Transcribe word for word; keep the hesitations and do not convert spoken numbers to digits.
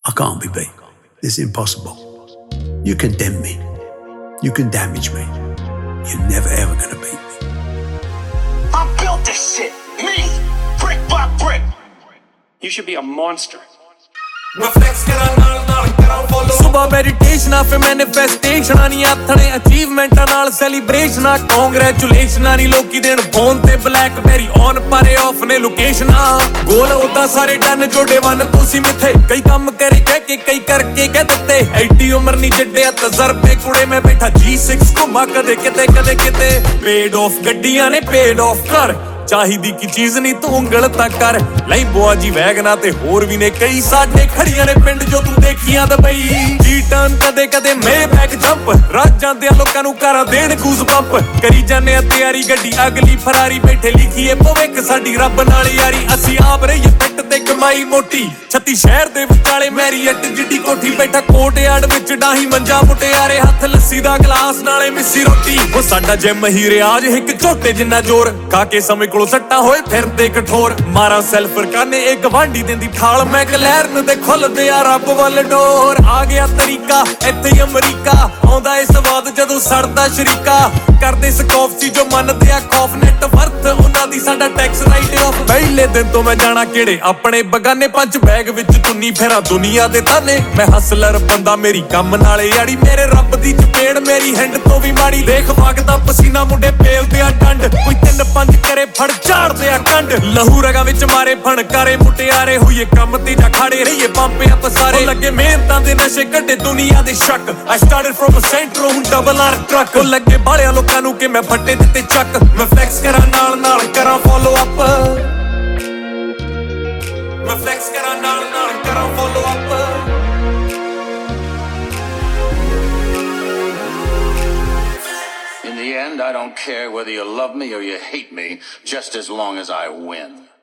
I can't be beat. It's impossible. You condemn me. You can damage me. You're never ever gonna beat me. I built this shit. Me. Brick by brick. You should be a monster. ਸੁਬਾ ਮੈਡੀਟੇਸ਼ਨਾਂ ਫੇ ਮੈਨੀਫੈਸਟੇਸ਼ਨਾਂ ਨਹੀਂ ਆਥਣੇ ਅਚੀਵਮੈਂਟਾਂ ਨਾਲ ਸੈਲੀਬ੍ਰੇਸ਼ਨਾਂ ਕੰਗ੍ਰੈਚੁਲੇਸ਼ਨਾਂ ਨਹੀਂ ਲੋਕੀ ਦੇਣ phone ਤੇ BlackBerry on ਪਰੇ of ਨੇ ਲੋਕੇਸ਼ਨਾਂ ਗੋਲ ਉਦਾਂ ਸਾਰੇ ਡਨ ਜੋੜੇ ਵਨ ਤੁਸੀਂ ਮਿੱਥੇ ਕਈ ਕੰਮ ਕਰੇ ਕਹਿ ਕੇ ਕਈ ਕਰਕੇ ਕਹਿ ਦਿੱਤੇ ਐਡੀ ਉਮਰ ਨਹੀਂ ਜੱਡਿਆ ਤਜਰਬੇ ਕੁੜੇ ਮੈਂ ਬੈਠਾ ਜੀ ਸਿਕਸ ਘੁੰਮਾ ਕਦੇ ਕਿਤੇ ਕਦੇ ਕਿਤੇ ਪੇਡ ਆਫ ਗੱਡੀਆਂ ਨੇ ਪੇਡ ਆਫ ਕਰ ਚਾਹੀਦੀ ਕੀ ਚੀਜ਼ ਨਹੀਂ ਤੂੰ ਉਂਗਲ ਤਾਂ ਕਰ ਲਈ ਬੁਆ ਜੀ ਵੈਗਨਾ ਤੇ ਹੋਰ ਵੀ ਨੇ ਕਈ ਸਾਡੇ ਖੜੀਆਂ ਨੇ ਪਿੰਡ ਜੋ ਤੂੰ ਦੇਖੀਆਂ ਦਬਈ ਜੀ ਟਰਨ ਕਦੇ ਕਦੇ ਮੈਂ ਬੈਕ ਜੰਪ ਰਾਜ ਜਾਂਦੇ ਲੋਕਾਂ ਨੂੰ ਕਰਾਂ ਦੇਣ ਗੂਜ਼ ਪੰਪ ਕਰੀ ਜਾਂਦੇ ਆ ਤਿਆਰੀ ਗੱਡੀ ਅਗਲੀ ਫਰਾਰੀ ਬੈਠੇ ਲਿਖੀਏ ਭਵਿੱਖ ਸਾਡੀ ਰੱਬ ਨਾਲ ਯਾਰੀ ਅਸੀਂ ਆਪ ਰਹੀਏ ਪਿੱਟ ਤੇ ਕਮਾਈ ਮੋਟੀ ਛੱਤੀ ਸ਼ਹਿਰ ਦੇ ਵਿਚਾਲੇ ਮੈਰੀਅਟ ਜਿੱਡੀ ਕੋਠੀ ਬੈਠਾ ਕੋਟਿਆੜ ਵਿੱਚ ਡਾਹੀ ਮੰਜਾ ਮੁਟਿਆਰੇ ਹੱਥ ਲੱਸੀ ਦਾ ਗਲਾਸ ਨਾਲੇ ਮਿੱਸੀ ਰੋਟੀ ਉਹ ਸਾਡਾ ਜਿਮ ਹੀ ਰਿਆਜ ਇੱਕ ਝੋਟੇ ਜਿੰਨਾ ਜ਼ੋਰ ਖਾ ਕੇ ਸਮੇਂ ਕੋਲੋਂ ਸੱਟਾ ਹੋਏ ਫਿਰਦੇ ਕਠੋਰ ਮਾਰਾ ਸੈਲਫਰ ਕਾਨੇ ਇੱਕ ਗਵਾਂਢੀ ਦਿੰਦੀ ਠਾਲ ਮੈਂ ਕਲੈਰਨ ਦੇ ਖੁੱਲਦੇ ਆ ਰੱਬ ਵੱਲ ਡੋਰ ਆ ਗਿਆ ਤਰੀਕਾ ਇੱਥੇ ਹੀ ਅਮਰੀਕਾ ਆਉਂਦਾ ਇਹ ਸਵਾਦ ਜਦੋਂ ਸੜਦਾ ਸ਼ਰੀਕਾ ਕਰਦੇ ਸਕੌਫ ਸੀ ਜੋ ਮੰਨਦੇ ਆ ਖੌਫ ਨੈਟ ਵਰਥ ਉਹਨਾਂ ਦੀ ਸਾਡਾ ਟੈਕਸ ਰਾਈਟ ਆਫ ਪਹਿਲੇ ਦਿਨ ਤੋਂ ਮੈਂ ਜਾਣਾ ਕਿਹੜੇ ਆਪਣੇ ਬਗਾਨੇ ਪੰਜ ਬੈਗ ਵਿੱਚ ਤੁੰਨੀ ਫੇਰਾ ਦੁਨੀਆ ਦੇ ਤਾਨੇ ਮੈਂ ਹਸਲਰ ਬੰਦਾ ਮੇਰੀ ਕੰਮ ਨਾਲੇ ਯਾੜੀ ਮੇਰੇ ਰੱਬ ਦੀ ਚਪੇੜ ਮੇਰੀ ਹੈਂਡ ਤੋਂ ਵੀ ਮਾੜੀ ਦੇਖ ਵਗਦਾ ਪਸੀਨਾ ਮੁੰਡੇ ਪੇਲਦੇ ਆ ਡੰਡ ਕੋਈ ਤਿੰਨ ਪੰਜ ਕਰੇ ਫੜ ਝਾੜਦੇ ਆ ਕੰਡ ਲਹੂ ਰਗਾ ਵਿੱਚ ਮਾਰੇ ਫਣਕਾਰੇ ਮੁਟਿਆਰੇ ਹੋਈਏ ਕੰਮ ਤੇ ਜਾ ਖਾੜੇ ਰਹੀਏ ਪੰਪੇ ਆ ਪਸਾਰੇ ਲੱਗੇ ਮਿਹਨਤਾਂ ਦੇ ਨਸ਼ੇ ਕੱਢੇ ਦੁਨੀਆ ਦੇ ਸ਼ੱਕ I started from a centro ਹੁਣ ਡਬਲ ਆਰ ਟਰੱਕ ਲੱਗੇ ਬਾਲਿਆਂ ਲੋਕਾਂ ਨੂੰ ਕਿ ਮੈਂ ਫੱਟੇ ਦਿੱਤੇ ਚੱਕ ਮੈਂ ਫਲੈਕਸ ਕਰਾਂ ਨਾਲ ਨਾਲ ਕਰਾਂ ਫੋਲੋ ਅਪ ਮੈਂ ਫਲੈਕਸ ਕਰਾਂ ਨਾਲ ਨਾਲ ਕਰਾਂ follow up In the end, I don't care whether you love me or you hate me, just as long as I win.